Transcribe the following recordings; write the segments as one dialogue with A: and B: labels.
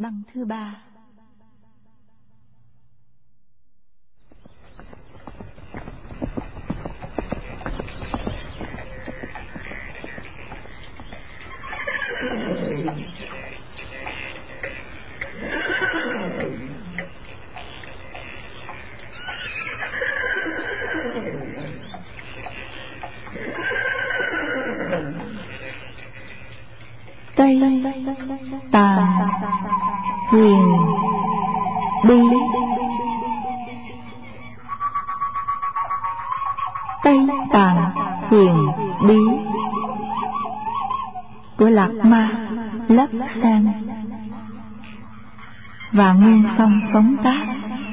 A: Băng thứ 3. Tây Tạng Huyền Bí. Tây Tạng Huyền Bí của Lạc Ma Lấp Sang và Nguyên Phong phóng tác.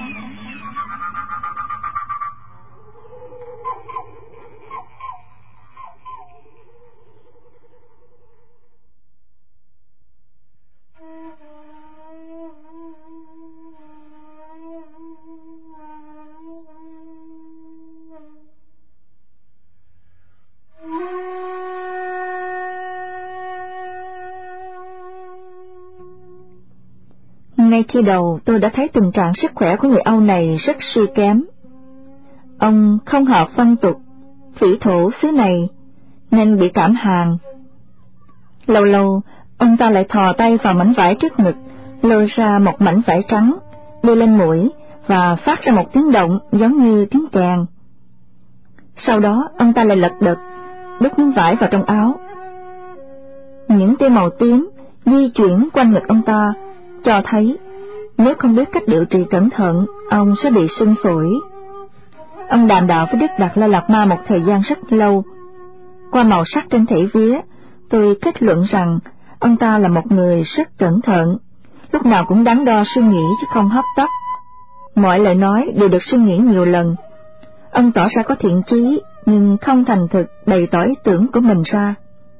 A: Ngay khi đầu tôi đã thấy tình trạng sức khỏe của người Âu này rất suy kém. Ông không hợp phong tục thủy thổ xứ này nên bị cảm hàn. Lâu lâu ông ta lại thò tay vào mảnh vải trước ngực, lôi ra một mảnh vải trắng, đưa lên mũi và phát ra một tiếng động giống như tiếng kèn. Sau đó ông ta lại lật đật đút miếng vải vào trong áo. Những tia màu tím di chuyển quanh ngực ông ta cho thấy nếu không biết cách điều trị cẩn thận, ông sẽ bị sưng phổi. Ông đàm đạo với Đức Đạt Lai Lạt Ma một thời gian rất lâu. Qua màu sắc trên thể vía, tôi kết luận rằng ông ta là một người rất cẩn thận, lúc nào cũng đắn đo suy nghĩ chứ không hấp tấp. Mọi lời nói đều được suy nghĩ nhiều lần. Ông tỏ ra có thiện chí nhưng không thành thực bày tỏ ý tưởng của mình ra.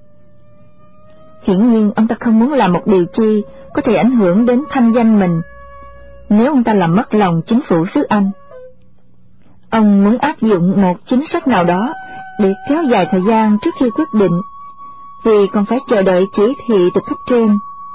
A: Hiển nhiên ông ta không muốn làm một điều chi có thể ảnh hưởng đến thanh danh mình. Nếu ông ta làm mất lòng chính phủ xứ Anh, ông muốn áp dụng một chính sách nào đó để kéo dài thời gian trước khi quyết định, vì còn phải chờ đợi chỉ thị từ cấp trên.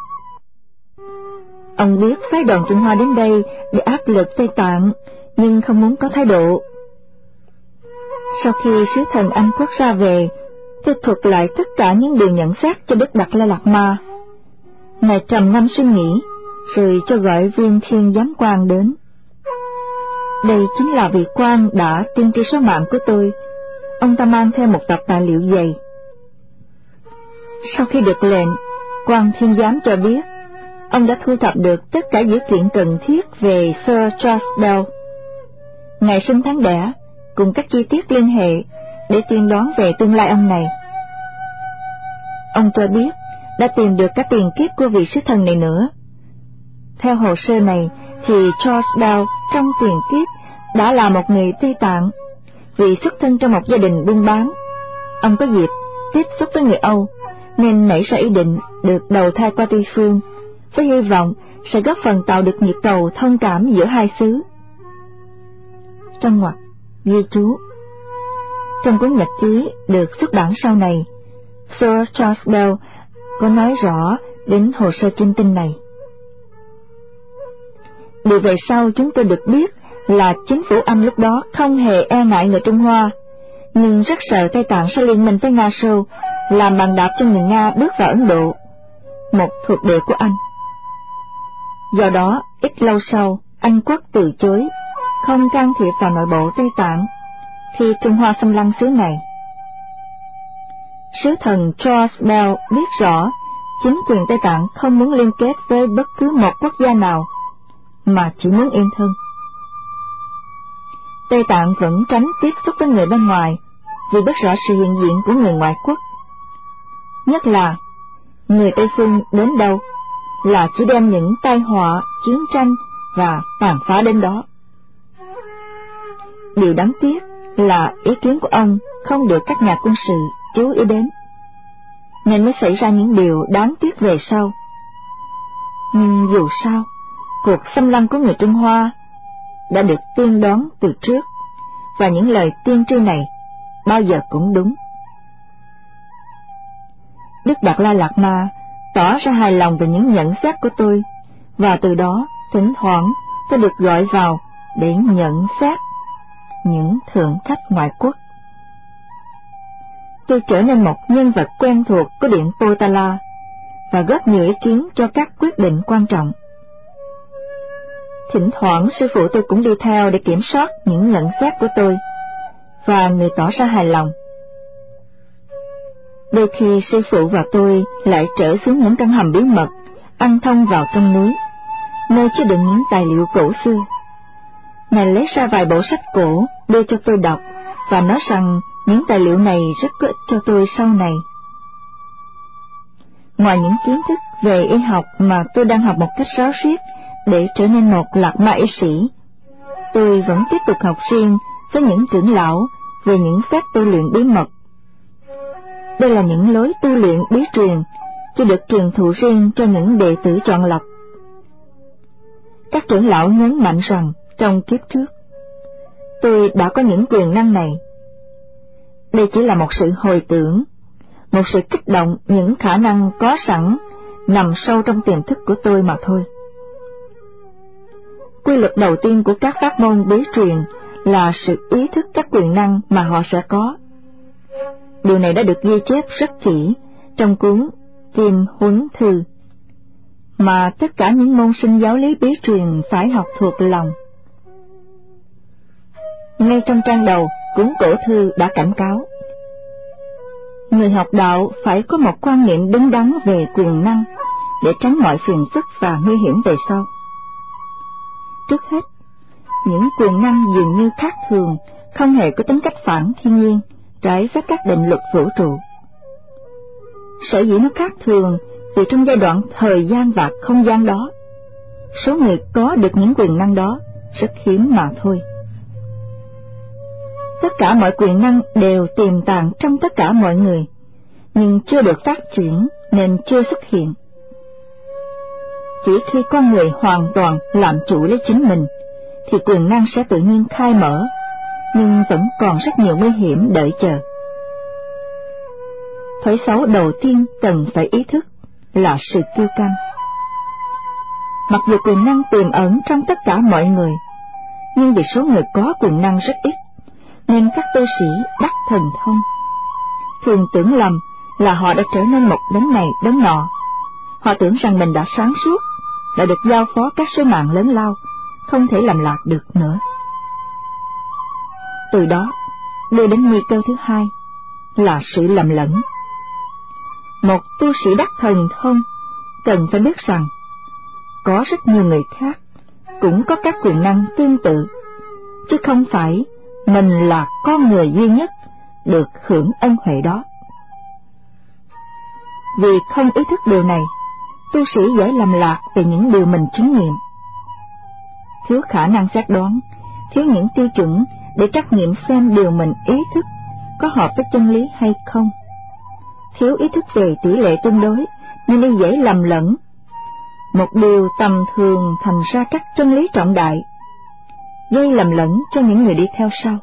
A: Ông biết phái đoàn Trung Hoa đến đây để áp lực Tây Tạng, nhưng không muốn có thái độ. Sau khi sứ thần Anh Quốc ra về, tôi thuật lại tất cả những điều nhận xét cho Đức Đạt Lai Lạt Ma. Ngài trầm ngâm suy nghĩ, rồi cho gọi viên thiên giám quan đến. Đây chính là vị quan đã tiên tri số mạng của tôi. Ông ta mang theo một tập tài liệu dày. Sau khi được lệnh, quan thiên giám cho biết ông đã thu thập được tất cả dữ kiện cần thiết về Sir Charles Bell, ngày sinh tháng đẻ, cùng các chi tiết liên hệ để tiên đoán về tương lai ông này. Ông cho biết đã tìm được các tiền kiếp của vị sứ thần này nữa. Theo hồ sơ này thì Charles Bell trong tiền kiếp đã là một người Tây Tạng. Vì xuất thân trong một gia đình buôn bán, ông có dịp tiếp xúc với người Âu nên nảy ra ý định được đầu thai qua Tây phương, với hy vọng sẽ góp phần tạo được nhịp cầu thông cảm giữa hai xứ. Trong ngoặc ghi chú: trong cuốn nhật ký được xuất bản sau này, Sir Charles Bell có nói rõ đến hồ sơ kinh tinh này. Điều về sau chúng tôi được biết là chính phủ Anh lúc đó không hề e ngại người Trung Hoa, nhưng rất sợ Tây Tạng sẽ liên minh với Nga Xô, làm bàn đạp cho người Nga bước vào Ấn Độ, một thuộc địa của Anh. Do đó, ít lâu sau, Anh Quốc từ chối, không can thiệp vào nội bộ Tây Tạng khi Trung Hoa xâm lăng xứ này. Sứ thần Charles Bell biết rõ chính quyền Tây Tạng không muốn liên kết với bất cứ một quốc gia nào, mà chỉ muốn yên thân. Tây Tạng vẫn tránh tiếp xúc với người bên ngoài vì biết rõ sự hiện diện của người ngoại quốc. Nhất là người Tây phương đến đâu là chỉ đem những tai họa, chiến tranh và tàn phá đến đó. Điều đáng tiếc là ý kiến của ông không được các nhà quân sự chú ý đến, nên mới xảy ra những điều đáng tiếc về sau. Nhưng dù sao, cuộc xâm lăng của người Trung Hoa đã được tiên đoán từ trước, và những lời tiên tri này bao giờ cũng đúng. Đức Đạt Lai Lạt Ma tỏ ra hài lòng về những nhận xét của tôi và từ đó thỉnh thoảng tôi được gọi vào để nhận xét những thượng khách ngoại quốc. Tôi trở nên một nhân vật quen thuộc của Điện Potala và góp nhiều ý kiến cho các quyết định quan trọng. Thỉnh thoảng sư phụ tôi cũng đi theo để kiểm soát những nhận xét của tôi, và người tỏ ra hài lòng. Đôi khi sư phụ và tôi lại trở xuống những căn hầm bí mật ăn thông vào trong núi, nơi chứa đựng những tài liệu cổ xưa. Ngài lấy ra vài bộ sách cổ đưa cho tôi đọc và nói rằng những tài liệu này rất có ích cho tôi sau này. Ngoài những kiến thức về y học mà tôi đang học một cách ráo riết để trở nên một lạc ma y sĩ, tôi vẫn tiếp tục học riêng với những trưởng lão về những phép tu luyện bí mật. Đây là những lối tu luyện bí truyền chưa được truyền thụ riêng cho những đệ tử chọn lọc. Các trưởng lão nhấn mạnh rằng trong kiếp trước, tôi đã có những quyền năng này. Đây chỉ là một sự hồi tưởng, một sự kích động những khả năng có sẵn nằm sâu trong tiềm thức của tôi mà thôi. Quy luật đầu tiên của các pháp môn bí truyền là sự ý thức các quyền năng mà họ sẽ có. Điều này đã được ghi chép rất kỹ trong cuốn Kim Huấn Thư, mà tất cả những môn sinh giáo lý bí truyền phải học thuộc lòng. Ngay trong trang đầu, cuốn cổ thư đã cảnh cáo: người học đạo phải có một quan niệm đúng đắn về quyền năng để tránh mọi phiền phức và nguy hiểm về sau. Trước hết, những quyền năng dường như khác thường, không hề có tính cách phản thiên nhiên, trái với các định luật vũ trụ. Sở dĩ nó khác thường vì trong giai đoạn thời gian và không gian đó, số người có được những quyền năng đó rất hiếm mà thôi. Tất cả mọi quyền năng đều tiềm tàng trong tất cả mọi người, nhưng chưa được phát triển nên chưa xuất hiện. Chỉ khi con người hoàn toàn làm chủ lấy chính mình, thì quyền năng sẽ tự nhiên khai mở, nhưng vẫn còn rất nhiều nguy hiểm đợi chờ. Thói xấu đầu tiên cần phải ý thức là sự kiêu căng. Mặc dù quyền năng tiềm ẩn trong tất cả mọi người, nhưng vì số người có quyền năng rất ít, nên các tu sĩ đắc thần thông thường tưởng lầm là họ đã trở nên một đấng này đấng nọ. Họ tưởng rằng mình đã sáng suốt, đã được giao phó các sứ mạng lớn lao, không thể làm lạc được nữa. Từ đó đưa đến nguy cơ thứ hai là sự lầm lẫn. Một tu sĩ đắc thần thông cần phải biết rằng có rất nhiều người khác cũng có các quyền năng tương tự, chứ không phải mình là con người duy nhất được hưởng ân huệ đó. Vì không ý thức điều này, tu sĩ dễ lầm lạc về những điều mình chứng nghiệm. Thiếu khả năng xét đoán, thiếu những tiêu chuẩn để trắc nghiệm xem điều mình ý thức có hợp với chân lý hay không. Thiếu ý thức về tỷ lệ tương đối nên y dễ lầm lẫn một điều tầm thường thành ra các chân lý trọng đại, gây lầm lẫn cho những người đi theo sau.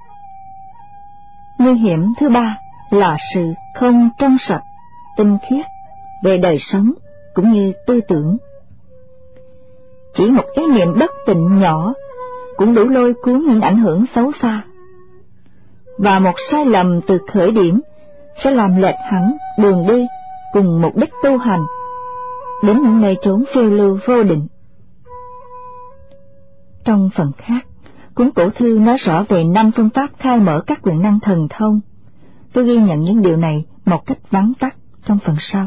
A: Nguy hiểm thứ ba là sự không trong sạch, tinh khiết về đời sống cũng như tư tưởng. Chỉ một ý niệm bất tịnh nhỏ cũng đủ lôi cuốn những ảnh hưởng xấu xa, và một sai lầm từ khởi điểm sẽ làm lệch hẳn đường đi cùng mục đích tu hành đến những nơi chốn phiêu lưu vô định. Trong phần khác, cuốn cổ thư nói rõ về 5 phương pháp khai mở các quyền năng thần thông. Tôi ghi nhận những điều này một cách vắn tắt trong phần sau.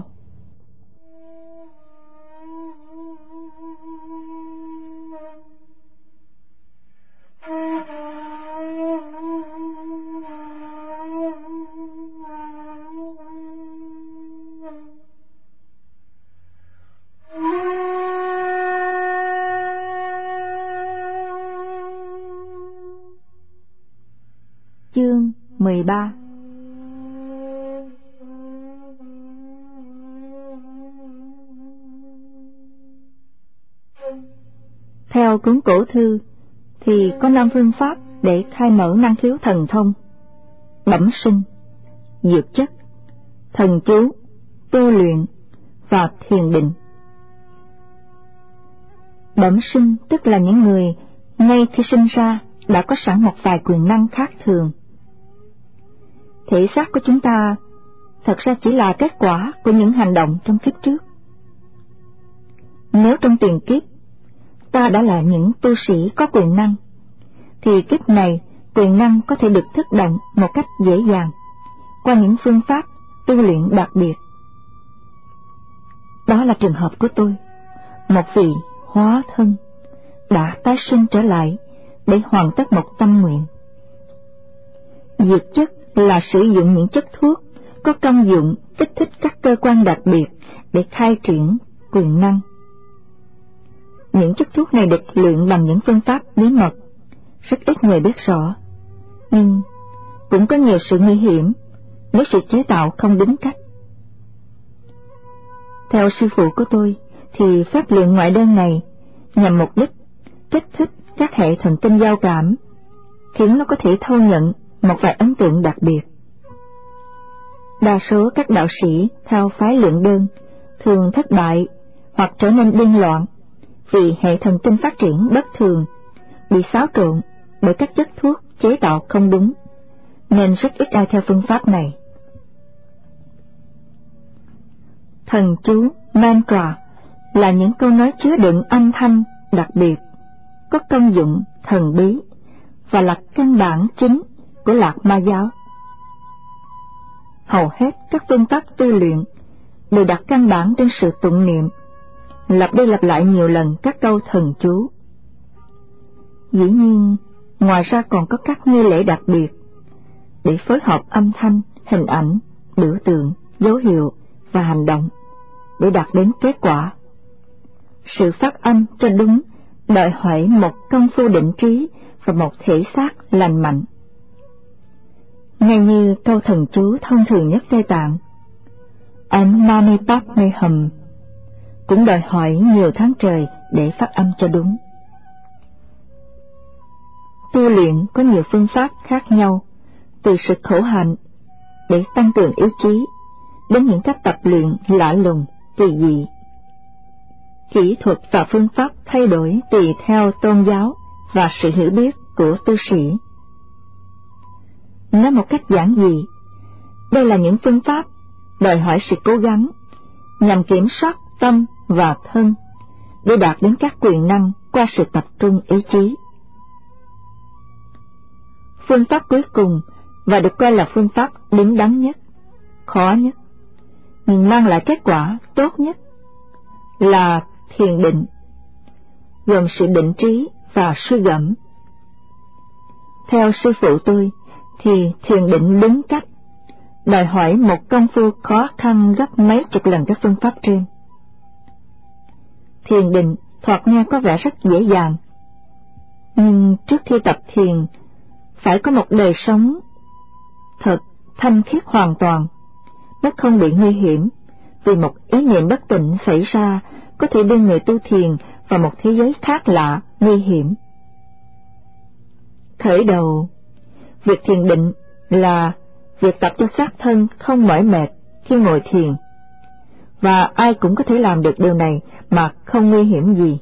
A: Chương 13. Theo cuốn cổ thư thì có 5 phương pháp để khai mở năng khiếu thần thông: bẩm sinh, dược chất, thần chú, tu luyện và thiền định. Bẩm sinh tức là những người ngay khi sinh ra đã có sẵn một vài quyền năng khác thường. Thể xác của chúng ta thật ra chỉ là kết quả của những hành động trong kiếp trước. Nếu trong tiền kiếp ta đã là những tu sĩ có quyền năng, thì kiếp này quyền năng có thể được thức động một cách dễ dàng qua những phương pháp tu luyện đặc biệt. Đó là trường hợp của tôi, một vị hóa thân đã tái sinh trở lại để hoàn tất một tâm nguyện. Dược chất là sử dụng những chất thuốc có công dụng kích thích các cơ quan đặc biệt để khai triển quyền năng. Những chất thuốc này được luyện bằng những phương pháp bí mật, rất ít người biết rõ, nhưng cũng có nhiều sự nguy hiểm nếu sự chế tạo không đúng cách. Theo sư phụ của tôi thì phép luyện ngoại đơn này nhằm mục đích kích thích các hệ thần kinh giao cảm, khiến nó có thể thâu nhận một vài ấn tượng đặc biệt. Đa số các đạo sĩ theo phái luyện đơn thường thất bại hoặc trở nên điên loạn vì hệ thần kinh phát triển bất thường, bị xáo trộn bởi các chất thuốc chế tạo không đúng, nên rất ít ai theo phương pháp này. Thần chú, mantra là những câu nói chứa đựng âm thanh đặc biệt, có công dụng thần bí và là căn bản chính của Lạc Ma giáo. Hầu hết các phương pháp tu luyện đều đặt căn bản trên sự tụng niệm, lặp đi lặp lại nhiều lần các câu thần chú. Dĩ nhiên, ngoài ra còn có các nghi lễ đặc biệt để phối hợp âm thanh, hình ảnh, biểu tượng, dấu hiệu và hành động để đạt đến kết quả. Sự phát âm cho đúng đòi hỏi một công phu định trí và một thể xác lành mạnh. Ngay như câu thần chú thông thường nhất Tây Tạng, Om Mani Padme Hum, cũng đòi hỏi nhiều tháng trời để phát âm cho đúng. Tu luyện có nhiều phương pháp khác nhau, từ sự khổ hạnh để tăng cường ý chí đến những cách tập luyện lạ lùng, kỳ dị. Kỹ thuật và phương pháp thay đổi tùy theo tôn giáo và sự hiểu biết của tu sĩ. Nói một cách giản dị, đây là những phương pháp đòi hỏi sự cố gắng nhằm kiểm soát tâm và thân để đạt đến các quyền năng qua sự tập trung ý chí. Phương pháp cuối cùng và được coi là phương pháp đúng đắn nhất, khó nhất, nhưng mang lại kết quả tốt nhất là thiền định, gồm sự định trí và suy gẫm. Theo sư phụ tôi thì thiền định đúng cách đòi hỏi một công phu khó khăn gấp mấy chục lần các phương pháp trên. Thiền định thoạt nghe có vẻ rất dễ dàng, nhưng trước khi tập thiền phải có một đời sống thật thanh khiết hoàn toàn, mới không bị nguy hiểm, vì một ý niệm bất tịnh xảy ra có thể đưa người tu thiền vào một thế giới khác lạ, nguy hiểm. Khởi đầu, việc thiền định là việc tập cho xác thân không mỏi mệt khi ngồi thiền, và ai cũng có thể làm được điều này mà không nguy hiểm gì.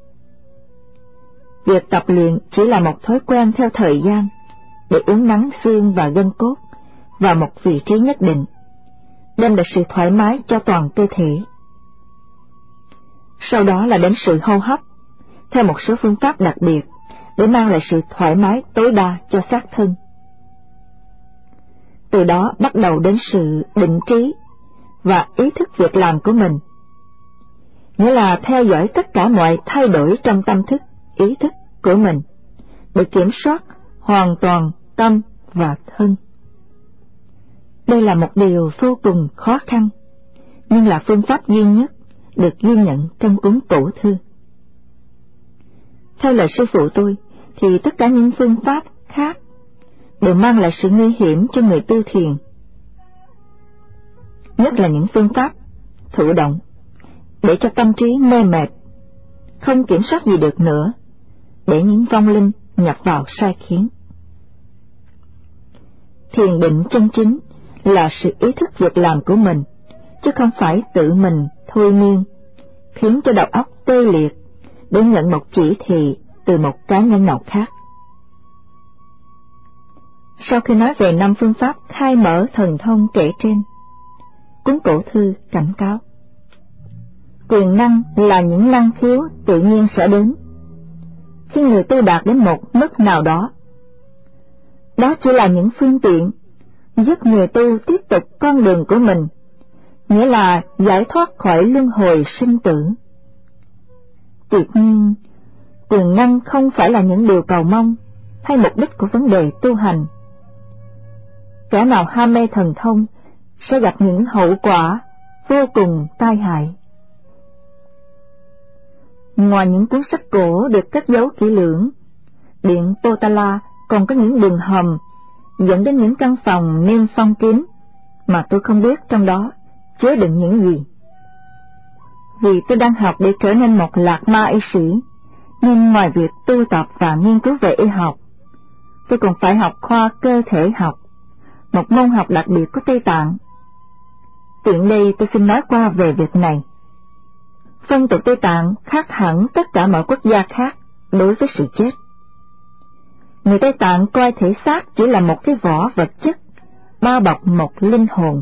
A: Việc tập luyện chỉ là một thói quen theo thời gian để uốn nắn xương và gân cốt vào một vị trí nhất định, đem lại sự thoải mái cho toàn cơ thể. Sau đó là đến sự hô hấp theo một số phương pháp đặc biệt để mang lại sự thoải mái tối đa cho xác thân. Từ đó bắt đầu đến sự định trí và ý thức việc làm của mình, nghĩa là theo dõi tất cả mọi thay đổi trong tâm thức, ý thức của mình để kiểm soát hoàn toàn tâm và thân. Đây là một điều vô cùng khó khăn, nhưng là phương pháp duy nhất được ghi nhận trong cuốn Cổ Thư. Theo lời sư phụ tôi thì tất cả những phương pháp khác đều mang lại sự nguy hiểm cho người tu thiền, nhất là những phương pháp thụ động để cho tâm trí mê mệt, không kiểm soát gì được nữa, để những vong linh nhập vào sai khiến. Thiền định chân chính là sự ý thức việc làm của mình, chứ không phải tự mình thôi miên, khiến cho đầu óc tê liệt, để nhận một chỉ thị từ một cá nhân nào khác. Sau khi nói về 5 phương pháp khai mở thần thông kể trên, cuốn cổ thư cảnh cáo: quyền năng là những năng khiếu tự nhiên sẽ đến khi người tu đạt đến một mức nào đó. Đó chỉ là những phương tiện giúp người tu tiếp tục con đường của mình, nghĩa là giải thoát khỏi luân hồi sinh tử. Tuyệt nhiên, quyền năng không phải là những điều cầu mong hay mục đích của vấn đề tu hành. Kẻ nào ham mê thần thông sẽ gặp những hậu quả vô cùng tai hại. Ngoài những cuốn sách cổ được cất giấu kỹ lưỡng, Điện Potala còn có những đường hầm dẫn đến những căn phòng niêm phong kín mà tôi không biết trong đó chứa đựng những gì. Vì tôi đang học để trở nên một lạc ma y sĩ, nên ngoài việc tu tập và nghiên cứu về y học, tôi còn phải học khoa cơ thể học, một môn học đặc biệt của Tây Tạng. Tiện đây tôi xin nói qua về việc này. Phong tục Tây Tạng khác hẳn tất cả mọi quốc gia khác đối với sự chết. Người Tây Tạng coi thể xác chỉ là một cái vỏ vật chất bao bọc một linh hồn.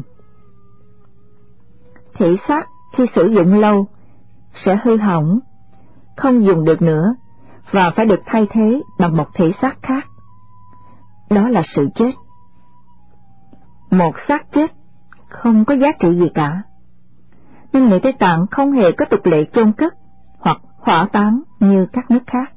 A: Thể xác khi sử dụng lâu sẽ hư hỏng, không dùng được nữa và phải được thay thế bằng một thể xác khác. Đó là sự chết. Một xác chết không có giá trị gì cả, nhưng người Tây Tạng không hề có tục lệ chôn cất hoặc hỏa táng như các nước khác,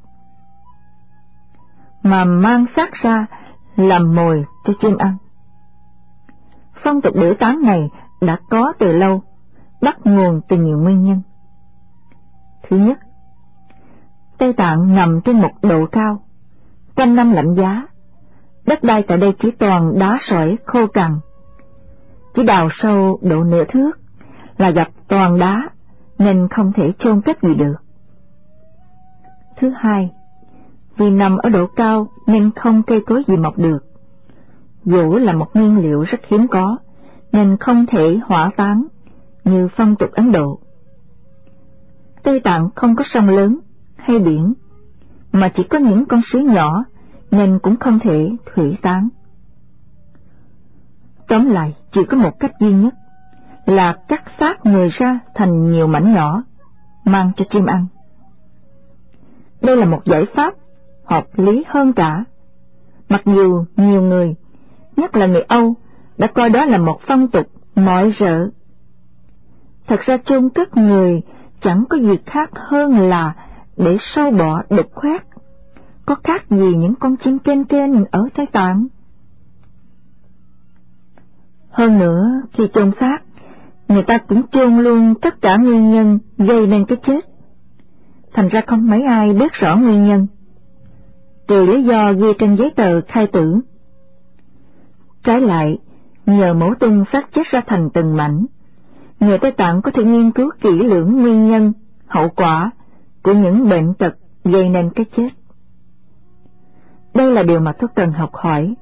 A: mà mang xác ra làm mồi cho chim ăn. Phong tục biểu táng này đã có từ lâu, bắt nguồn từ nhiều nguyên nhân. Thứ nhất, Tây Tạng nằm trên một độ cao, quanh năm lạnh giá, đất đai tại đây chỉ toàn đá sỏi khô cằn, chỉ đào sâu độ nửa thước là gặp toàn đá, nên không thể chôn cất gì được. Thứ hai, vì nằm ở độ cao nên không cây cối gì mọc được. Gỗ là một nguyên liệu rất hiếm có, nên không thể hỏa táng như phong tục Ấn Độ. Tây Tạng không có sông lớn hay biển, mà chỉ có những con suối nhỏ, nên cũng không thể thủy táng. Tóm lại, chỉ có một cách duy nhất là cắt xác người ra thành nhiều mảnh nhỏ, mang cho chim ăn. Đây là một giải pháp hợp lý hơn cả, mặc dù nhiều người, nhất là người Âu, đã coi đó là một phong tục mọi rợ. Thật ra chôn cất người chẳng có gì khác hơn là để sâu bọ đục khoét, có khác gì những con chim kên kên ở Tây Tạng. Hơn nữa, khi chôn xác, người ta cũng chôn luôn tất cả nguyên nhân gây nên cái chết, thành ra không mấy ai biết rõ nguyên nhân, trừ lý do ghi trên giấy tờ khai tử. Trái lại, nhờ mổ tung xác chết ra thành từng mảnh, người Tây Tạng có thể nghiên cứu kỹ lưỡng nguyên nhân, hậu quả của những bệnh tật gây nên cái chết. Đây là điều mà tôi cần học hỏi.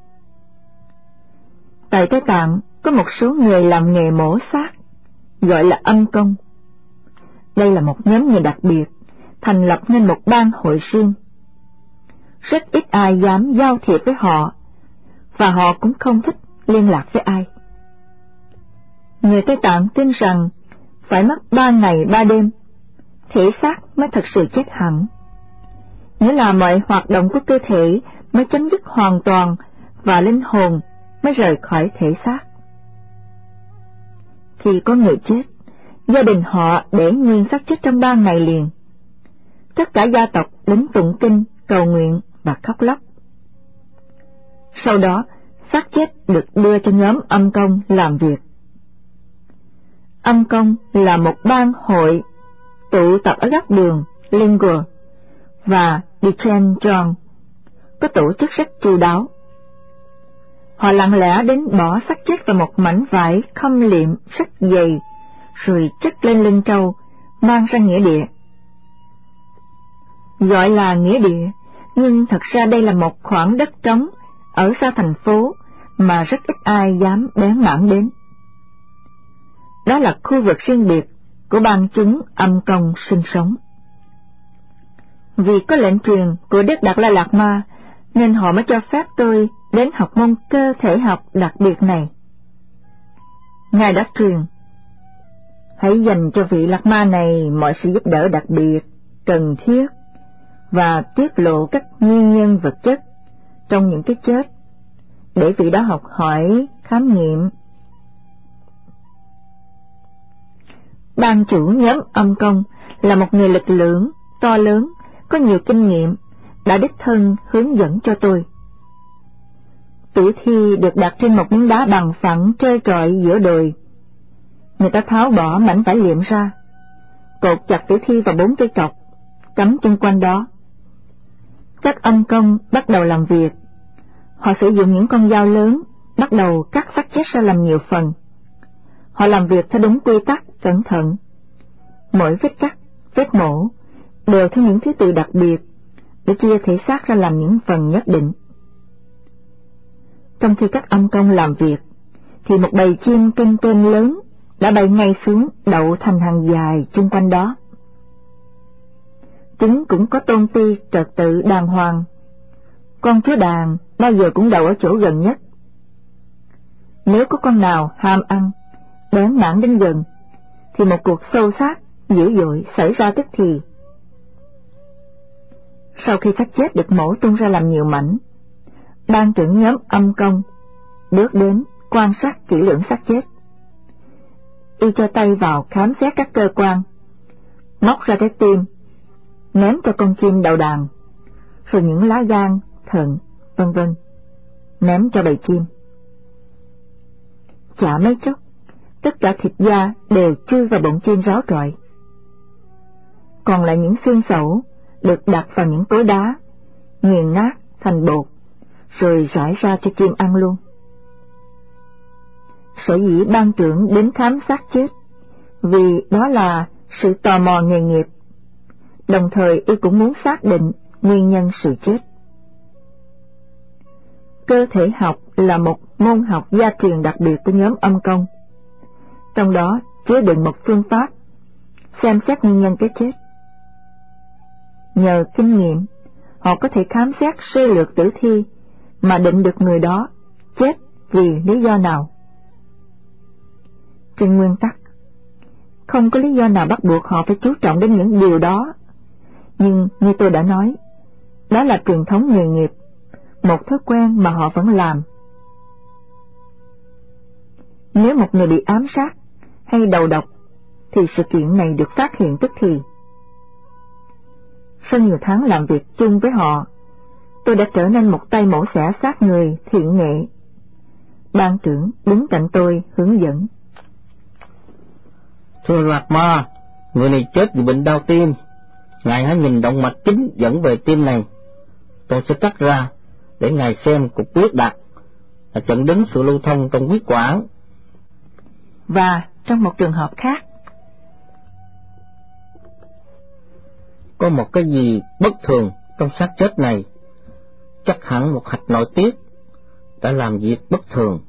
A: Tại Tây Tạng có một số người làm nghề mổ xác, gọi là âm công. Đây là một nhóm người đặc biệt, thành lập nên một ban hội riêng. Rất ít ai dám giao thiệp với họ, và họ cũng không thích liên lạc với ai. Người Tây Tạng tin rằng phải mất 3 ngày 3 đêm, thể xác mới thật sự chết hẳn, nghĩa là mọi hoạt động của cơ thể mới chấm dứt hoàn toàn và linh hồn mới rời khỏi thể xác. Khi có người chết, gia đình họ để nguyên xác chết trong 3 ngày liền. Tất cả gia tộc đến tụng kinh, cầu nguyện và khóc lóc. Sau đó, xác chết được đưa cho nhóm âm công làm việc. Âm công là một ban hội tụ tập ở góc đường Lingua và Dichenjon, có tổ chức rất chu đáo. Họ lặng lẽ đến bỏ xác chết vào một mảnh vải khâm liệm rất dày, rồi chất lên lưng trâu, mang ra nghĩa địa. Gọi là nghĩa địa, nhưng thật ra đây là một khoảng đất trống ở xa thành phố mà rất ít ai dám bén mảng đến. Đó là khu vực riêng biệt của ban chúng âm công sinh sống. Vì có lệnh truyền của Đức Đạt Lai Lạt Ma, nên họ mới cho phép tôi đến học môn cơ thể học đặc biệt này. Ngài đã truyền: hãy dành cho vị Lạt Ma này mọi sự giúp đỡ đặc biệt, cần thiết, và tiết lộ các nguyên nhân vật chất trong những cái chết, để vị đó học hỏi, khám nghiệm. Ban chủ nhóm âm công là một người lực lưỡng, to lớn, có nhiều kinh nghiệm, đã đích thân hướng dẫn cho tôi. Tử thi được đặt trên một miếng đá bằng phẳng trơ trọi giữa đồi. Người ta tháo bỏ mảnh vải liệm ra, cột chặt tử thi vào 4 cây cọc, cắm chung quanh đó. Các âm công bắt đầu làm việc. Họ sử dụng những con dao lớn, bắt đầu cắt xác chết ra làm nhiều phần. Họ làm việc theo đúng quy tắc, cẩn thận. Mỗi vết cắt, vết mổ đều theo những thứ tự đặc biệt để chia thể xác ra làm những phần nhất định. Trong khi các âm công làm việc, thì một bầy chim kênh kênh lớn đã bay ngay xuống đậu thành hàng dài chung quanh đó. Chúng cũng có tôn ti trật tự đàng hoàng. Con chó đàn bao giờ cũng đậu ở chỗ gần nhất. Nếu có con nào ham ăn, bén mảng đến gần, thì một cuộc xô xát dữ dội xảy ra tức thì. Sau khi xác chết được mổ tung ra làm nhiều mảnh, ban trưởng nhóm âm công bước đến quan sát kỹ lưỡng xác chết. Y cho tay vào khám xét các cơ quan, móc ra trái tim, ném cho con chim đậu đàn, rồi những lá gan, thận, vân vân, ném cho bầy chim. Chả mấy chốc, tất cả thịt da đều chui vào bụng chim ráo trọi. Còn lại những xương sẩu được đặt vào những cối đá, nghiền nát thành bột, rồi rải ra cho chim ăn luôn. Sở dĩ ban trưởng đến khám xác chết, vì đó là sự tò mò nghề nghiệp, đồng thời y cũng muốn xác định nguyên nhân sự chết. Cơ thể học là một môn học gia truyền đặc biệt của nhóm âm công, trong đó chứa đựng một phương pháp xem xét nguyên nhân cái chết. Nhờ kinh nghiệm, họ có thể khám xét sơ lược tử thi mà định được người đó chết vì lý do nào. Trên nguyên tắc, không có lý do nào bắt buộc họ phải chú trọng đến những điều đó, nhưng như tôi đã nói, đó là truyền thống nghề nghiệp, một thói quen mà họ vẫn làm. Nếu một người bị ám sát hay đầu độc, thì sự kiện này được phát hiện tức thì. Sau nhiều tháng làm việc chung với họ, tôi đã trở nên một tay mổ xẻ xác người thiện nghệ. Ban trưởng đứng cạnh tôi hướng dẫn.
B: Thưa Lạt Ma, người này chết vì bệnh đau tim. Ngài hãy nhìn động mạch chính dẫn về tim này. Tôi sẽ cắt ra để ngài xem cục huyết đặc là dẫn đến sự lưu thông trong huyết quản.
A: Và trong một trường hợp khác,
B: có một cái gì bất thường trong xác chết này, chắc hẳn một hạch nội tiết đã làm việc bất thường.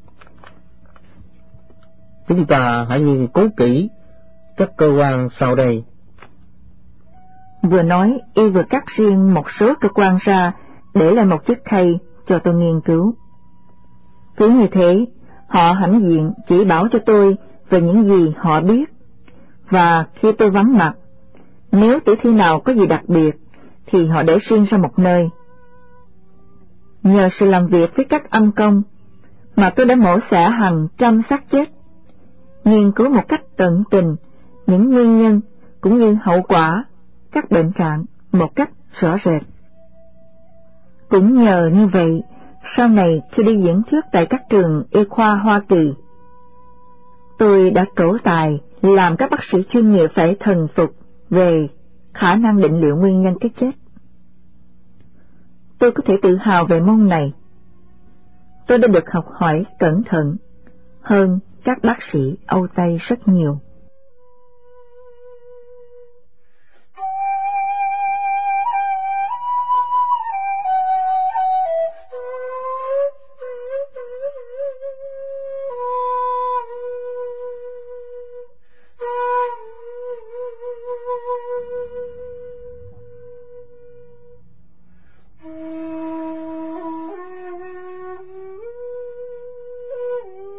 B: Chúng ta hãy nghiên cứu kỹ các cơ quan sau đây.
A: Vừa nói, y vừa cắt riêng một số cơ quan ra để lại một chiếc khay cho tôi nghiên cứu. Cứ như thế, họ hãnh diện chỉ bảo cho tôi về những gì họ biết, và khi tôi vắng mặt, nếu tử thi nào có gì đặc biệt thì họ để riêng ra một nơi. Nhờ sự làm việc với các âm công mà tôi đã mổ xẻ hàng trăm xác chết, nghiên cứu một cách tận tình những nguyên nhân cũng như hậu quả các bệnh trạng một cách rõ rệt. Cũng nhờ như vậy, sau này khi đi diễn thuyết tại các trường y khoa Hoa Kỳ, tôi đã trổ tài làm các bác sĩ chuyên nghiệp phải thần phục về khả năng định liệu nguyên nhân cái chết. Tôi có thể tự hào về môn này. Tôi đã được học hỏi cẩn thận hơn các bác sĩ Âu Tây rất nhiều.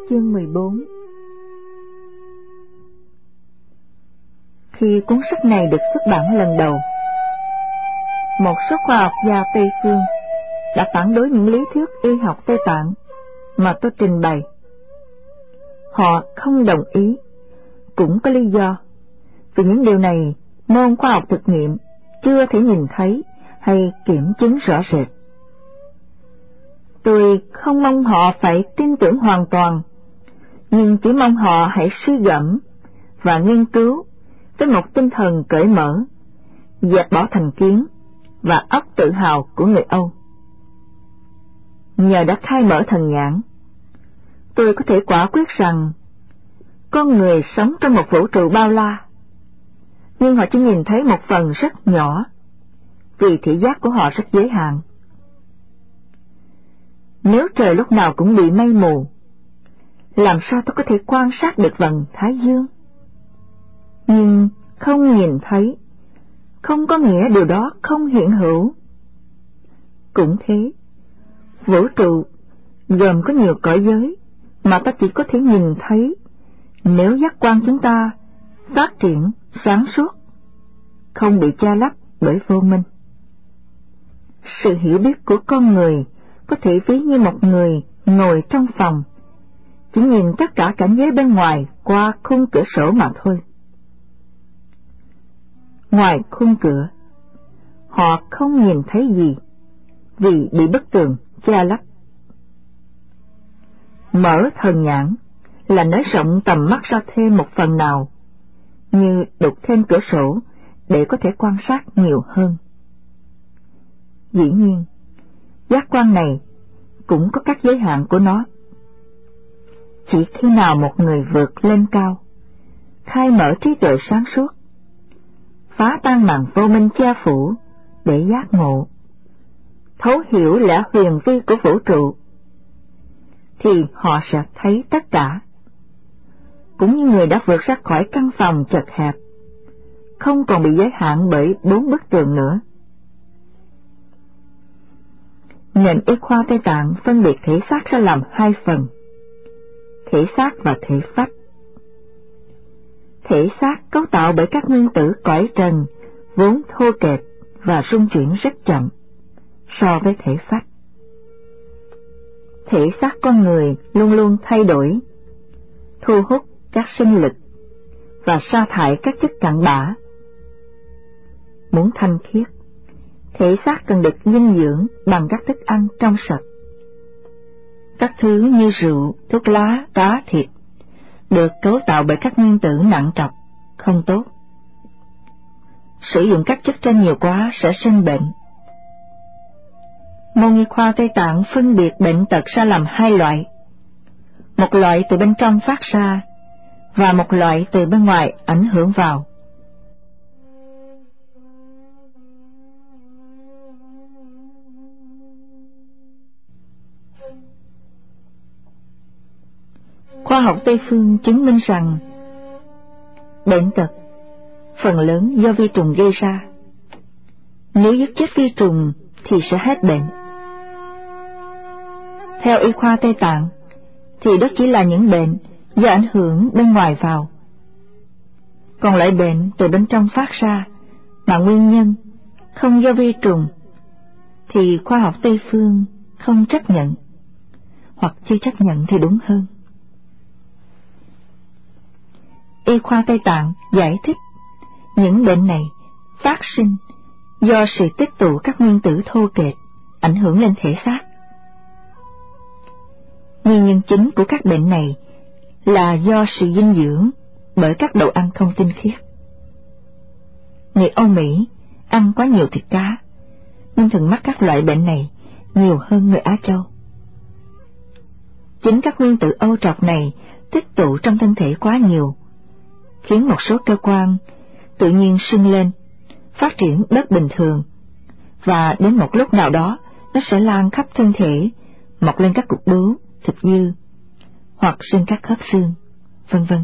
A: Chương 14. Khi cuốn sách này được xuất bản lần đầu, một số khoa học gia Tây phương đã phản đối những lý thuyết y học Tây Tạng mà tôi trình bày. Họ không đồng ý, cũng có lý do, vì những điều này môn khoa học thực nghiệm chưa thể nhìn thấy hay kiểm chứng rõ rệt. Tôi không mong họ phải tin tưởng hoàn toàn, nhưng chỉ mong họ hãy suy gẫm và nghiên cứu với một tinh thần cởi mở, dẹp bỏ thành kiến và óc tự hào của người Âu. Nhờ đã khai mở thần nhãn, tôi có thể quả quyết rằng con người sống trong một vũ trụ bao la, nhưng họ chỉ nhìn thấy một phần rất nhỏ, vì thị giác của họ rất giới hạn. Nếu trời lúc nào cũng bị mây mù, làm sao tôi có thể quan sát được vầng Thái Dương? Nhưng không nhìn thấy không có nghĩa điều đó không hiện hữu. Cũng thế, vũ trụ gồm có nhiều cõi giới mà ta chỉ có thể nhìn thấy nếu giác quan chúng ta phát triển sáng suốt, không bị che lấp bởi vô minh. Sự hiểu biết của con người có thể ví như một người ngồi trong phòng, chỉ nhìn tất cả cảnh giới bên ngoài qua khung cửa sổ mà thôi. Ngoài khung cửa, họ không nhìn thấy gì vì bị bức tường che lấp. Mở thần nhãn là nới rộng tầm mắt ra thêm một phần nào, như đục thêm cửa sổ để có thể quan sát nhiều hơn. Dĩ nhiên, giác quan này cũng có các giới hạn của nó. Chỉ khi nào một người vượt lên cao, khai mở trí tuệ sáng suốt, phá tan màn vô minh che phủ để giác ngộ, thấu hiểu lẽ huyền vi của vũ trụ, thì họ sẽ thấy tất cả. Cũng như người đã vượt ra khỏi căn phòng chật hẹp, không còn bị giới hạn bởi 4 bức tường nữa. Nền y khoa Tây Tạng phân biệt thể xác ra làm 2 phần: thể xác và thể phách. Thể xác cấu tạo bởi các nguyên tử cõi trần vốn thô kệch và rung chuyển rất chậm so với thể phách. Thể xác con người luôn luôn thay đổi, thu hút các sinh lực và sa thải các chất cặn bã. Muốn thanh khiết, thể xác cần được dinh dưỡng bằng các thức ăn trong sạch. Các thứ như rượu, thuốc lá, cá, thịt được cấu tạo bởi các nguyên tử nặng trọc, không tốt. Sử dụng các chất trên nhiều quá sẽ sinh bệnh. Môn y khoa Tây Tạng phân biệt bệnh tật ra làm 2 loại: một loại từ bên trong phát ra và một loại từ bên ngoài ảnh hưởng vào. Khoa học Tây phương chứng minh rằng bệnh tật phần lớn do vi trùng gây ra. Nếu giết chết vi trùng thì sẽ hết bệnh. Theo y khoa Tây Tạng thì đó chỉ là những bệnh do ảnh hưởng bên ngoài vào. Còn loại bệnh từ bên trong phát ra mà nguyên nhân không do vi trùng thì khoa học Tây phương không chấp nhận, hoặc chưa chấp nhận thì đúng hơn. Y khoa Tây Tạng giải thích những bệnh này phát sinh do sự tích tụ các nguyên tử thô kệch ảnh hưởng lên thể xác. Nguyên nhân chính của các bệnh này là do sự dinh dưỡng bởi các đồ ăn không tinh khiết. Người Âu Mỹ ăn quá nhiều thịt cá nên thường mắc các loại bệnh này nhiều hơn người Á Châu. Chính các nguyên tử Âu trọc này tích tụ trong thân thể quá nhiều, khiến một số cơ quan tự nhiên sưng lên, phát triển bất bình thường, và đến một lúc nào đó nó sẽ lan khắp thân thể, mọc lên các cục bướu, thịt dư, hoặc sinh các khớp xương, vân vân.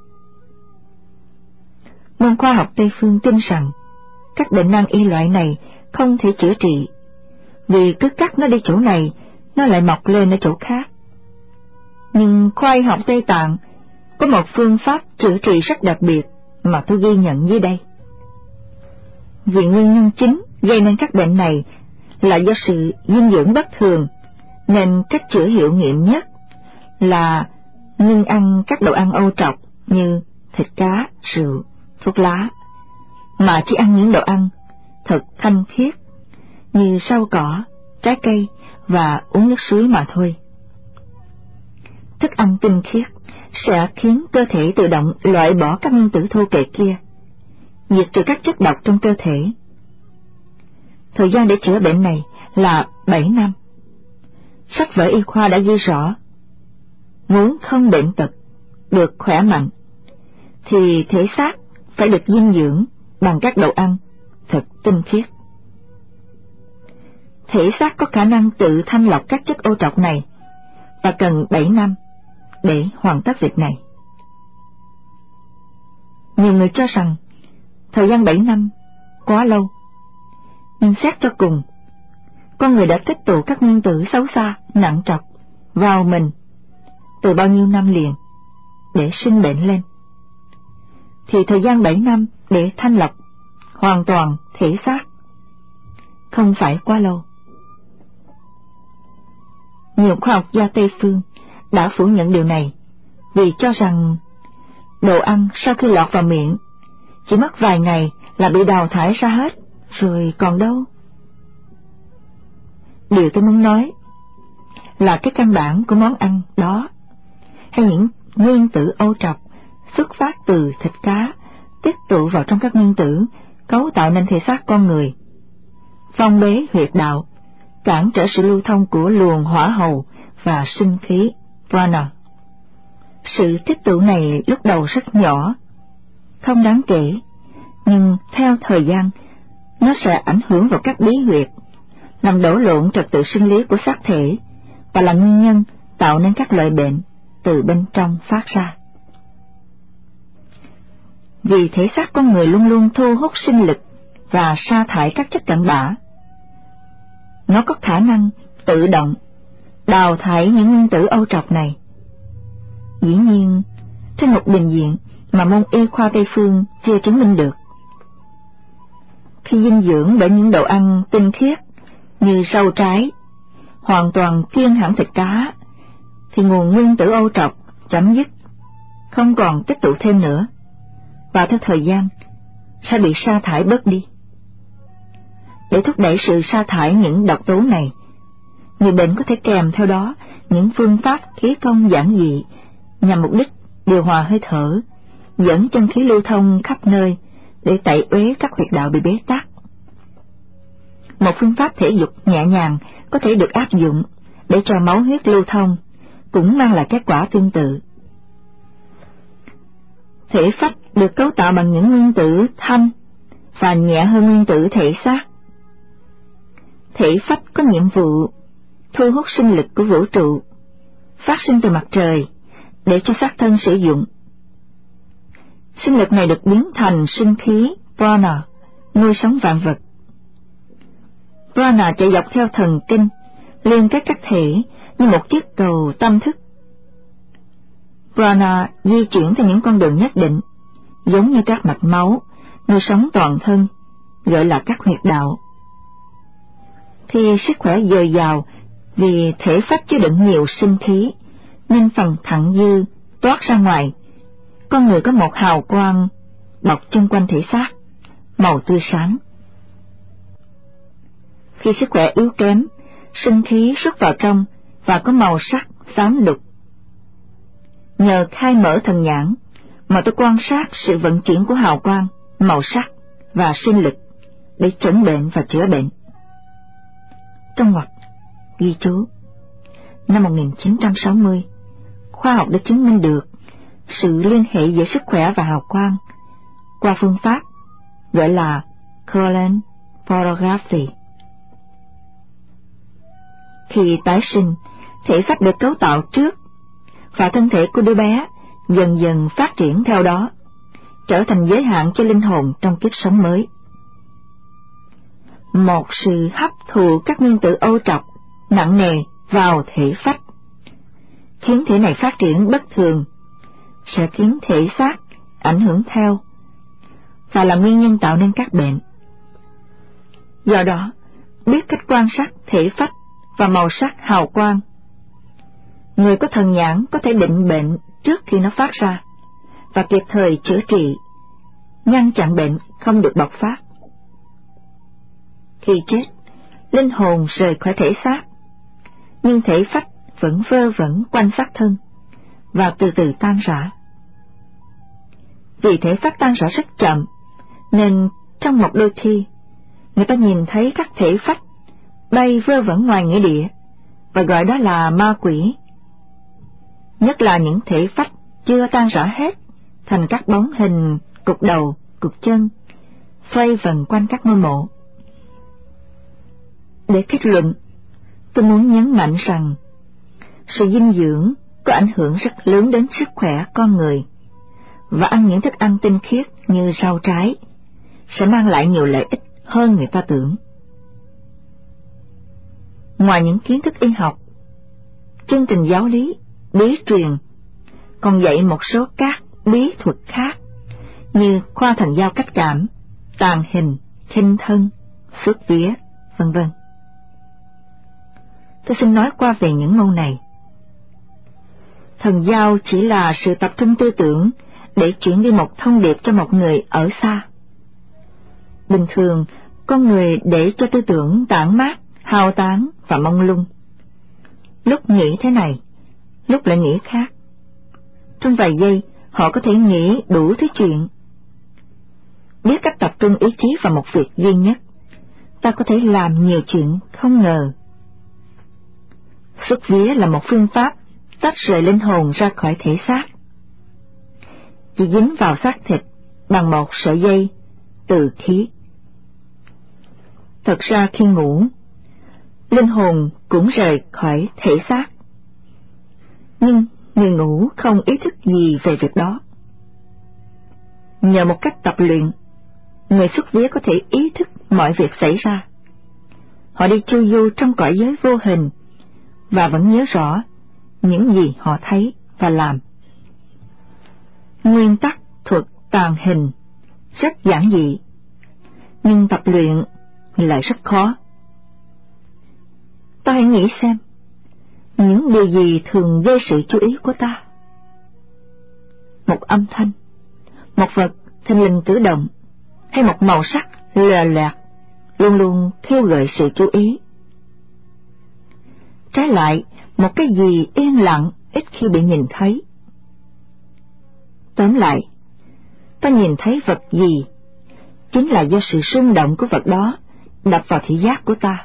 A: Môn khoa học Tây phương tin rằng các bệnh nan y loại này không thể chữa trị, vì cứ cắt nó đi chỗ này, nó lại mọc lên ở chỗ khác. Nhưng khoa học Tây Tạng có một phương pháp chữa trị rất đặc biệt mà tôi ghi nhận dưới đây. Vì nguyên nhân chính gây nên các bệnh này là do sự dinh dưỡng bất thường, nên cách chữa hiệu nghiệm nhất là ngưng ăn các đồ ăn âu trọc như thịt cá, rượu, thuốc lá, mà chỉ ăn những đồ ăn thật thanh khiết như rau cỏ, trái cây và uống nước suối mà thôi. Thức ăn tinh khiết sẽ khiến cơ thể tự động loại bỏ các nguyên tử thô kệch kia, diệt trừ các chất độc trong cơ thể. Thời gian để chữa bệnh này là 7 năm. Sách vở y khoa đã ghi rõ, muốn không bệnh tật, được khỏe mạnh, thì thể xác phải được dinh dưỡng bằng các đồ ăn thật tinh khiết. Thể xác có khả năng tự thanh lọc các chất ô trọc này và cần 7 năm để hoàn tất việc này. Nhiều người cho rằng thời gian 7 năm quá lâu, nhưng xét cho cùng, con người đã tích tụ các nguyên tử xấu xa, nặng trọc vào mình từ bao nhiêu năm liền để sinh bệnh lên, thì thời gian 7 năm để thanh lọc hoàn toàn thể xác không phải quá lâu. Nhiều khoa học gia Tây phương đã phủ nhận điều này vì cho rằng đồ ăn sau khi lọt vào miệng chỉ mất vài ngày là bị đào thải ra hết, rồi còn đâu. Điều tôi muốn nói là cái căn bản của món ăn đó, hay những nguyên tử ô trọc xuất phát từ thịt cá, tích tụ vào trong các nguyên tử cấu tạo nên thể xác con người, phong bế huyệt đạo, cản trở sự lưu thông của luồng hỏa hầu và sinh khí prana. Sự tích tụ này lúc đầu rất nhỏ, không đáng kể, nhưng theo thời gian nó sẽ ảnh hưởng vào các bí huyệt, làm đổ lộn trật tự sinh lý của xác thể và là nguyên nhân tạo nên các loại bệnh từ bên trong phát ra. Vì thể xác con người luôn luôn thu hút sinh lực và sa thải các chất cặn bã, nó có khả năng tự động đào thải những nguyên tử âu trọc này. Dĩ nhiên, trên một bình diện mà môn y khoa Tây phương chưa chứng minh được. Khi dinh dưỡng bởi những đồ ăn tinh khiết như rau trái, hoàn toàn kiêng hẳn thịt cá, thì nguồn nguyên tử âu trọc chấm dứt, không còn tích tụ thêm nữa, và theo thời gian sẽ bị sa thải bớt đi. Để thúc đẩy sự sa thải những độc tố này, người bệnh có thể kèm theo đó những phương pháp khí công giản dị nhằm mục đích điều hòa hơi thở, dẫn chân khí lưu thông khắp nơi để tẩy uế các huyệt đạo bị bế tắc. Một phương pháp thể dục nhẹ nhàng có thể được áp dụng để cho máu huyết lưu thông, cũng mang lại kết quả tương tự. Thể phách được cấu tạo bằng những nguyên tử thanh và nhẹ hơn nguyên tử thể xác. Thể phách có nhiệm vụ thu hút sinh lực của vũ trụ, phát sinh từ mặt trời, để cho xác thân sử dụng. Sinh lực này được biến thành sinh khí prana, nuôi sống vạn vật. Prana chạy dọc theo thần kinh, liên kết các thể như một chiếc cầu tâm thức. Prana di chuyển theo những con đường nhất định, giống như các mạch máu, nuôi sống toàn thân, gọi là các huyệt đạo. Khi sức khỏe dồi dào vì thể phách chứa đựng nhiều sinh khí, nên phần thặng dư toát ra ngoài, con người có một hào quang bọc chung quanh thể xác, màu tươi sáng. Khi sức khỏe yếu kém, sinh khí xuất vào trong và có màu sắc xám đục. Nhờ khai mở thần nhãn mà tôi quan sát sự vận chuyển của hào quang, màu sắc và sinh lực để chẩn bệnh và chữa bệnh. Trong ngoặc ghi chú, năm 1960, khoa học đã chứng minh được sự liên hệ giữa sức khỏe và hào quang qua phương pháp gọi là colon photography. Khi tái sinh, thể phách được cấu tạo trước và thân thể của đứa bé dần dần phát triển theo đó, trở thành giới hạn cho linh hồn trong kiếp sống mới. Một sự hấp thụ các nguyên tử ô trọc nặng nề vào thể phách khiến thể này phát triển bất thường, sẽ khiến thể xác ảnh hưởng theo, và là nguyên nhân tạo nên các bệnh. Do đó, biết cách quan sát thể phách và màu sắc hào quang, người có thần nhãn có thể định bệnh trước khi nó phát ra, và kịp thời chữa trị, ngăn chặn bệnh không được bộc phát. Khi chết, linh hồn rời khỏi thể xác, nhưng thể phách vẫn vơ vẩn quanh xác thân và từ từ tan rã. Vì thể phách tan rã rất chậm, nên trong một đôi khi, người ta nhìn thấy các thể phách bay vơ vẩn ngoài nghĩa địa, và gọi đó là ma quỷ. Nhất là những thể phách chưa tan rã hết thành các bóng hình cục đầu, cục chân, xoay vần quanh các ngôi mộ. Để kết luận, tôi muốn nhấn mạnh rằng sự dinh dưỡng có ảnh hưởng rất lớn đến sức khỏe con người, và ăn những thức ăn tinh khiết như rau trái sẽ mang lại nhiều lợi ích hơn người ta tưởng. Ngoài những kiến thức y học, chương trình giáo lý, bí truyền còn dạy một số các bí thuật khác như khoa thần giao cách cảm, tàn hình, khinh thân, xuất vía, vân vân. Tôi xin nói qua về những môn này. Thần giao chỉ là sự tập trung tư tưởng để chuyển đi một thông điệp cho một người ở xa. Bình thường, con người để cho tư tưởng tản mát, hao tán và mông lung. Lúc nghĩ thế này, lúc lại nghĩ khác. Trong vài giây, họ có thể nghĩ đủ thứ chuyện. Biết cách tập trung ý chí vào một việc duy nhất, ta có thể làm nhiều chuyện không ngờ. Xuất vía là một phương pháp tách rời linh hồn ra khỏi thể xác. Chỉ dính vào xác thịt bằng một sợi dây từ khí. Thật ra khi ngủ, linh hồn cũng rời khỏi thể xác, nhưng người ngủ không ý thức gì về việc đó. Nhờ một cách tập luyện, người xuất vía có thể ý thức mọi việc xảy ra. Họ đi chu du trong cõi giới vô hình và vẫn nhớ rõ những gì họ thấy và làm. Nguyên tắc thuật tàn hình rất giản dị, nhưng tập luyện lại rất khó. Ta hãy nghĩ xem, những điều gì thường gây sự chú ý của ta? Một âm thanh, một vật thình lình cử động, hay một màu sắc lòe loẹt luôn luôn khiêu gợi sự chú ý. Trái lại, một cái gì yên lặng ít khi bị nhìn thấy. Tóm lại, ta nhìn thấy vật gì chính là do sự rung động của vật đó đập vào thị giác của ta.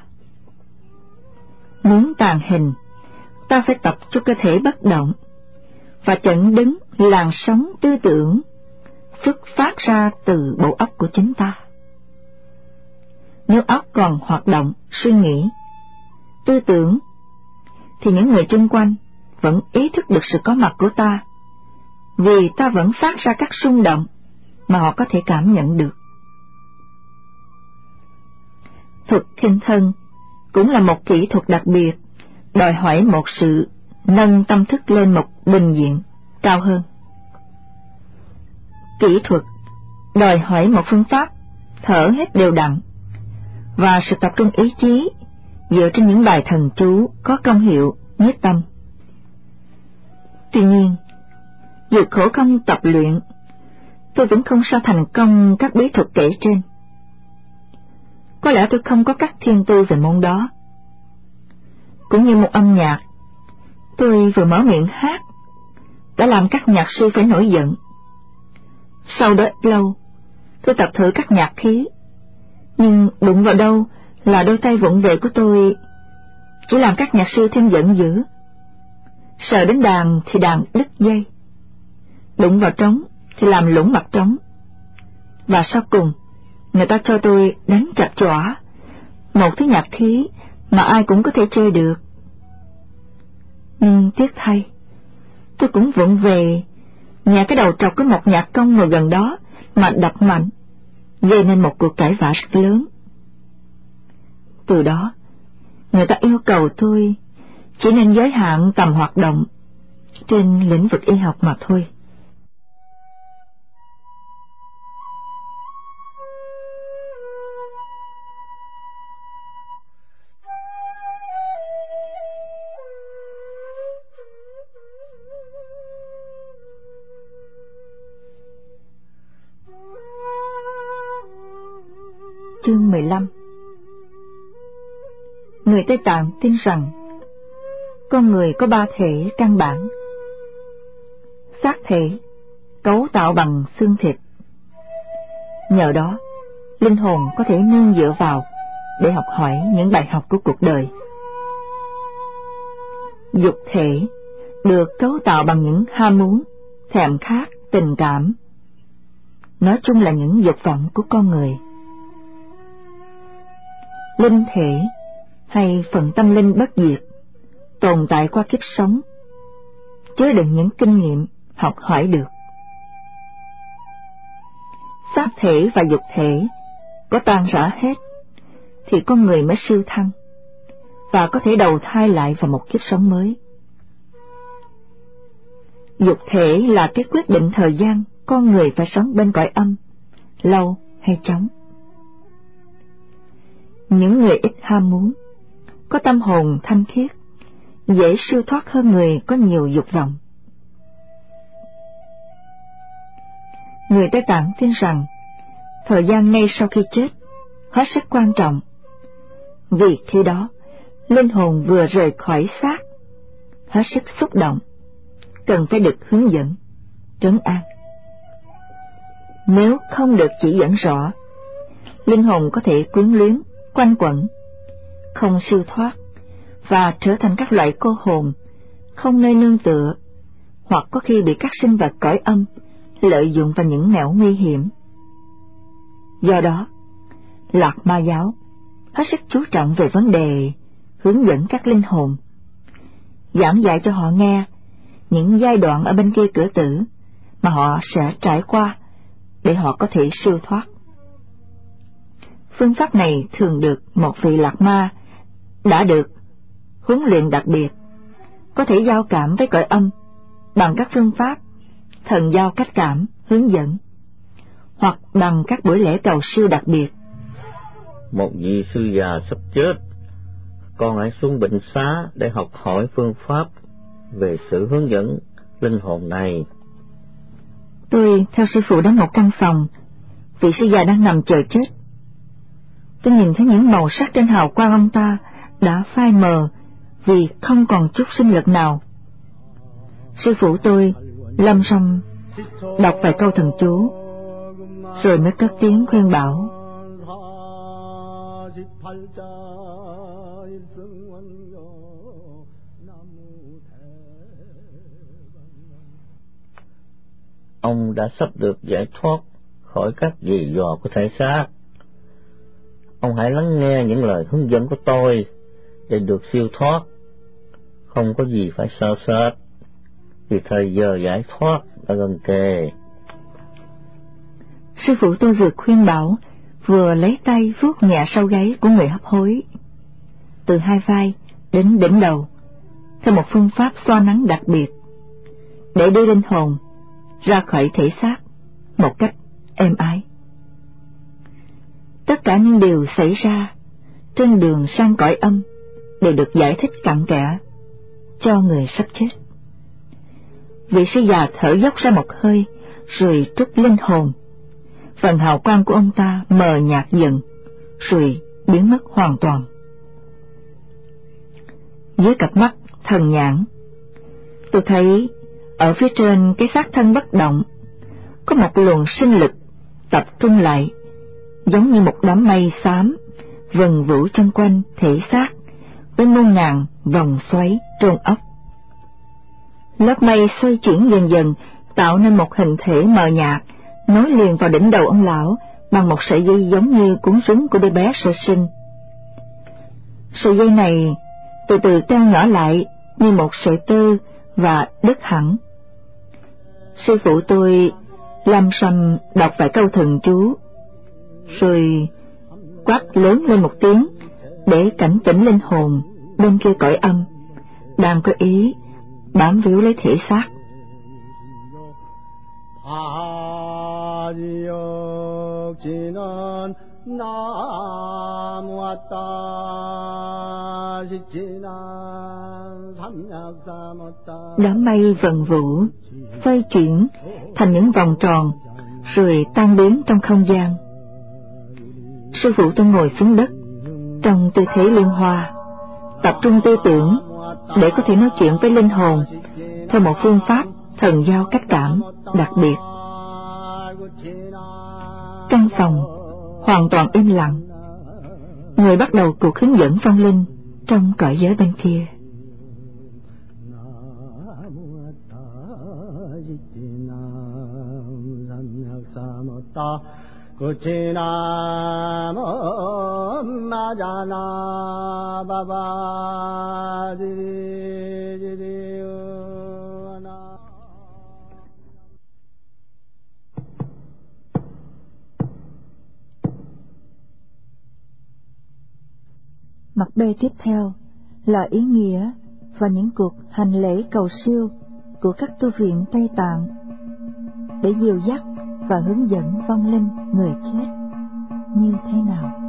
A: Muốn tàn hình, ta phải tập cho cơ thể bất động và chặn đứng làn sóng tư tưởng xuất phát ra từ bộ óc của chúng ta. Nếu óc còn hoạt động, suy nghĩ, tư tưởng, thì những người chung quanh vẫn ý thức được sự có mặt của ta, vì ta vẫn phát ra các rung động mà họ có thể cảm nhận được. Thuật khinh thân cũng là một kỹ thuật đặc biệt, đòi hỏi một sự nâng tâm thức lên một bình diện cao hơn. Kỹ thuật đòi hỏi một phương pháp thở hết đều đặn và sự tập trung ý chí dựa trên những bài thần chú có công hiệu nhiếp tâm. Tuy nhiên, dù khổ công tập luyện, tôi vẫn không sao thành công các bí thuật kể trên. Có lẽ tôi không có các thiên tư về môn đó. Cũng như một âm nhạc, tôi vừa mở miệng hát đã làm các nhạc sư phải nổi giận. Sau đó ít lâu, tôi tập thử các nhạc khí, nhưng đụng vào đâu là đôi tay vụng về của tôi chỉ làm các nhạc sư thêm giận dữ. Sờ đến đàn thì đàn đứt dây, đụng vào trống thì làm lủng mặt trống, và sau cùng người ta cho tôi đánh chặt chõa một thứ nhạc khí mà ai cũng có thể chơi được. Nhưng tiếc thay, tôi cũng vụng về nhà cái đầu trọc có một nhạc công ngồi gần đó mà đập mạnh, gây nên một cuộc cãi vã rất lớn. Từ đó, người ta yêu cầu tôi chỉ nên giới hạn tầm hoạt động trên lĩnh vực y học mà thôi. Chương 15. Người Tây Tạng tin rằng con người có ba thể căn bản: xác thể, cấu tạo bằng xương thịt. Nhờ đó, linh hồn có thể nương dựa vào để học hỏi những bài học của cuộc đời. Dục thể được cấu tạo bằng những ham muốn, thèm khát, tình cảm, nói chung là những dục vọng của con người. Linh thể hay phần tâm linh bất diệt, tồn tại qua kiếp sống, chứa đựng những kinh nghiệm học hỏi được. Xác thể và dục thể có tan rã hết thì con người mới siêu thăng và có thể đầu thai lại vào một kiếp sống mới. Dục thể là cái quyết định thời gian con người phải sống bên cõi âm, lâu hay chóng. Những người ít ham muốn, có tâm hồn thanh khiết, dễ siêu thoát hơn người có nhiều dục vọng. Người Tây Tạng tin rằng thời gian ngay sau khi chết hết sức quan trọng, vì khi đó linh hồn vừa rời khỏi xác, hết sức xúc động, cần phải được hướng dẫn, trấn an. Nếu không được chỉ dẫn rõ, linh hồn có thể quyến luyến, quanh quẩn, không siêu thoát và trở thành các loại cô hồn không nơi nương tựa, hoặc có khi bị các sinh vật cõi âm lợi dụng vào những nẻo nguy hiểm. Do đó, Lạc Ma giáo hết sức chú trọng về vấn đề hướng dẫn các linh hồn, giảng dạy cho họ nghe những giai đoạn ở bên kia cửa tử mà họ sẽ trải qua để họ có thể siêu thoát. Phương pháp này thường được một vị Lạc Ma đã được huấn luyện đặc biệt, có thể giao cảm với cõi âm bằng các phương pháp thần giao cách cảm hướng dẫn, hoặc bằng các buổi lễ cầu siêu đặc biệt.
B: Một vị sư già sắp chết, con hãy xuống bệnh xá để học hỏi phương pháp về sự hướng dẫn linh hồn này.
A: Tôi theo sư phụ đến một căn phòng, vị sư già đang nằm chờ chết. Tôi nhìn thấy những màu sắc trên hào quang ông ta đã phai mờ vì không còn chút sinh lực nào. Sư phụ tôi lâm sâm đọc vài câu thần chú, rồi mới cất tiếng khuyên bảo:
B: Ông đã sắp được giải thoát khỏi các giày vò của thể xác. Ông hãy lắng nghe những lời hướng dẫn của tôi để được siêu thoát. Không có gì phải sợ sệt, vì thời giờ giải thoát đã gần kề.
A: Sư phụ tôi vừa khuyên bảo, vừa lấy tay vuốt nhẹ sau gáy của người hấp hối, từ hai vai đến đỉnh đầu, theo một phương pháp xoa nắng đặc biệt, để đưa linh hồn ra khỏi thể xác một cách êm ái. Tất cả những điều xảy ra trên đường sang cõi âm đều được giải thích cặn kẽ cho người sắp chết. Vị sư già thở dốc ra một hơi, rồi trút linh hồn. Phần hào quang của ông ta mờ nhạt dần, rồi biến mất hoàn toàn. Dưới cặp mắt thần nhãn, tôi thấy ở phía trên cái xác thân bất động có một luồng sinh lực tập trung lại, giống như một đám mây xám vần vũ chung quanh thể xác với muôn ngàn vòng xoáy trôn ốc. Lớp mây xoay chuyển dần dần tạo nên một hình thể mờ nhạt nối liền vào đỉnh đầu ông lão bằng một sợi dây giống như cuốn rúng của đứa bé sơ sinh. Sợi dây này từ từ teo nhỏ lại như một sợi tơ và đứt hẳn. Sư phụ tôi lâm sâm đọc vài câu thần chú, rồi quát lớn lên một tiếng để cảnh tỉnh linh hồn bên kia cõi âm đang có ý bám víu lấy thể xác. Đám mây vần vũ xoay chuyển thành những vòng tròn rồi tan biến trong không gian. Sư phụ tôi ngồi xuống đất trong tư thế liên hoa, tập trung tư tưởng để có thể nói chuyện với linh hồn theo một phương pháp thần giao cách cảm đặc biệt. Căn phòng hoàn toàn im lặng. Người bắt đầu cuộc hướng dẫn vong linh trong cõi giới bên kia. Mặt B tiếp theo là ý nghĩa và những cuộc hành lễ cầu siêu của các tu viện Tây Tạng để dìu dắt và hướng dẫn vong linh người chết như thế nào.